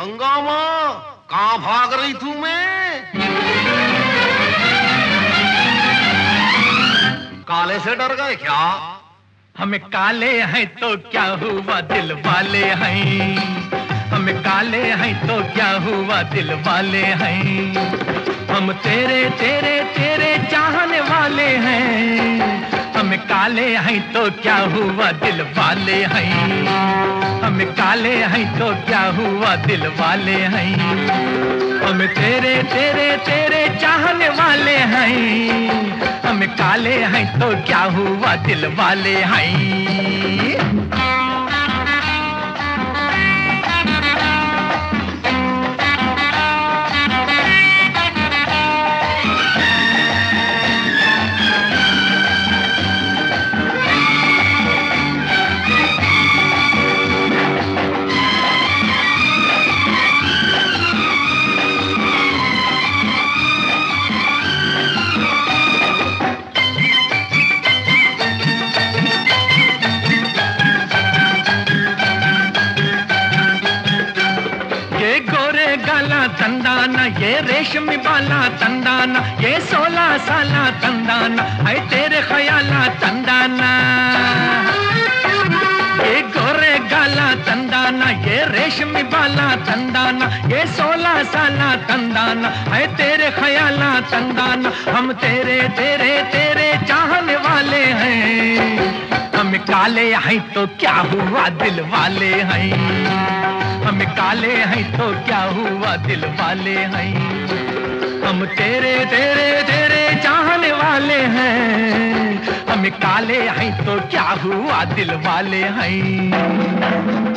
हंगामा, कहाँ भाग रही थू मैं? काले से डर गए क्या? हम काले हैं तो क्या हुआ, दिल वाले हैं। हम काले हैं तो क्या हुआ, दिल वाले हैं। हम तेरे तेरे तेरे चाहने वाले हैं। हम काले हैं तो क्या हुआ, दिल वाले हैं। हम काले हैं तो क्या हुआ, दिल वाले हैं। हम तेरे तेरे तेरे चाहने वाले हैं। हम काले हैं तो क्या हुआ, दिल वाले हैं। तंदाना, ये रेशमी बाला तंदाना, ये 16 साला तंदाना, है तेरे ख्याला तंदाना। ये गोरे गाला तंदाना, ये रेशमी बाला तंदाना, ये 16 साला तंदाना, है तेरे ख्याला तंदाना। हम तेरे तेरे तेरे चाहने वाले हैं। हम काले हैं तो क्या हुआ, दिल वाले हैं। हम काले हैं तो क्या हुआ, दिल वाले हैं। हम तेरे तेरे तेरे चाहने वाले हैं। हम काले हैं तो क्या हुआ, दिल वाले हैं।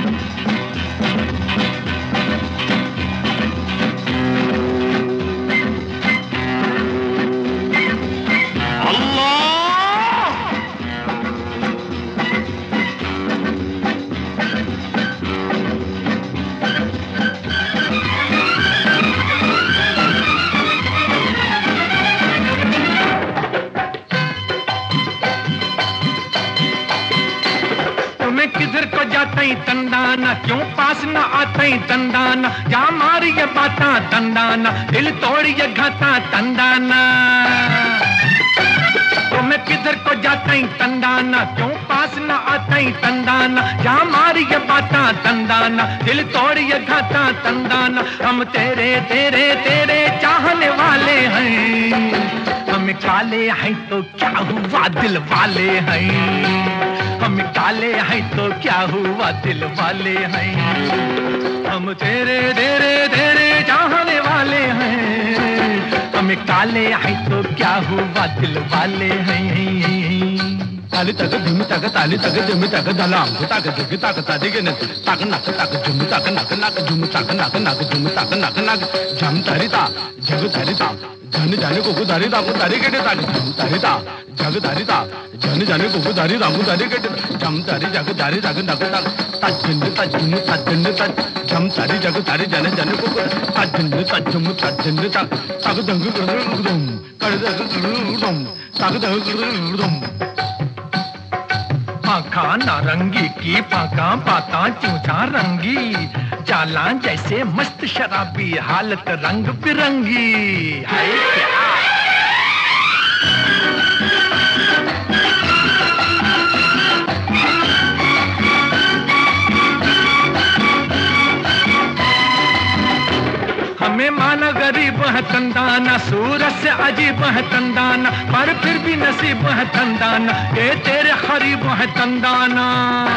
किधर को जाते तंदाना, क्यों पास न आते तंदाना। जा मारी ये बाता तंदाना, दिल तोड़ ये घाता तंदाना। तुम्हें किधर को जाते तंदाना, क्यों पास न आते तंदाना। जा मारी ये बाता तंदाना, दिल तोड़ ये घाता तंदाना। हम तेरे तेरे तेरे चाहने वाले हैं। हम काले हैं तो क्या हुआ, दिल वाले हैं। हम काले हैं तो क्या हुआ, दिल वाले हैं। हम तेरे तेरे तेरे चाहने वाले हैं। हम काले हैं तो क्या हुआ, दिल वाले हैं। ताली तक धुम तक ताली तक धुम तक दलाम तक जग तक तादिगे न तक नक तक झुम तक नक नक झुम तक नक नक झुम तक नक नक झम तारिता जग तारिता जन जाने को दारी दा को दारी के तक झम तारिता जग तारिता जन जाने को दारी दा को दारी के झम तारी जग दारी जग नक तक तजन तजन तजन तज झम तारी जग तारी जन जाने को तजन तजम तजन तक तक दंग गुदुम कर दंग गुदुम तक दंग गुदुम। आँखा नारंगी की पाका बाता चूचा रंगी, चाला जैसे मस्त शराबी, हालत रंग बिरंगी। है क्या हमें माना गरीब है तंदाना, सूरत से अजीब है तंदाना, पर फिर भी नसीब है तंदाना, ये तेरे खरीब है तंदाना।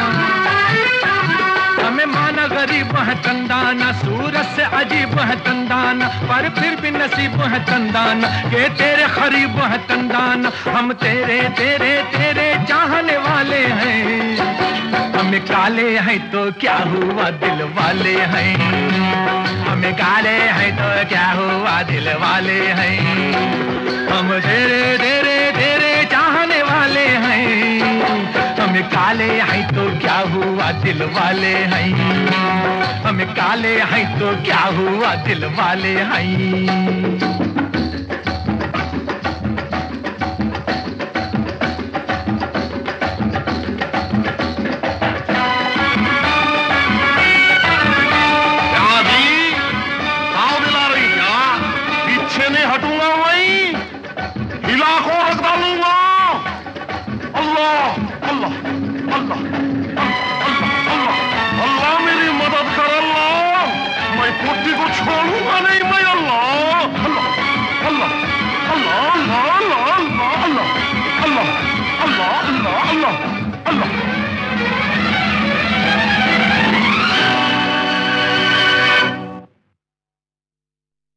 हमें माना गरीब है तंदाना, सूरत से अजीब है तंदाना, पर फिर भी नसीब है तंदाना, ये तेरे खरीब है तंदाना। हम तेरे तेरे तेरे चाहने वाले हैं। हम काले हैं तो क्या हुआ, दिल वाले हैं। हम काले हैं तो क्या हुआ, दिल वाले हैं। हम तेरे तेरे तेरे चाहने वाले हैं। हम काले हैं तो क्या हुआ, दिल वाले हैं। हम काले हैं तो क्या हुआ, दिल वाले हैं। हूँ नहीं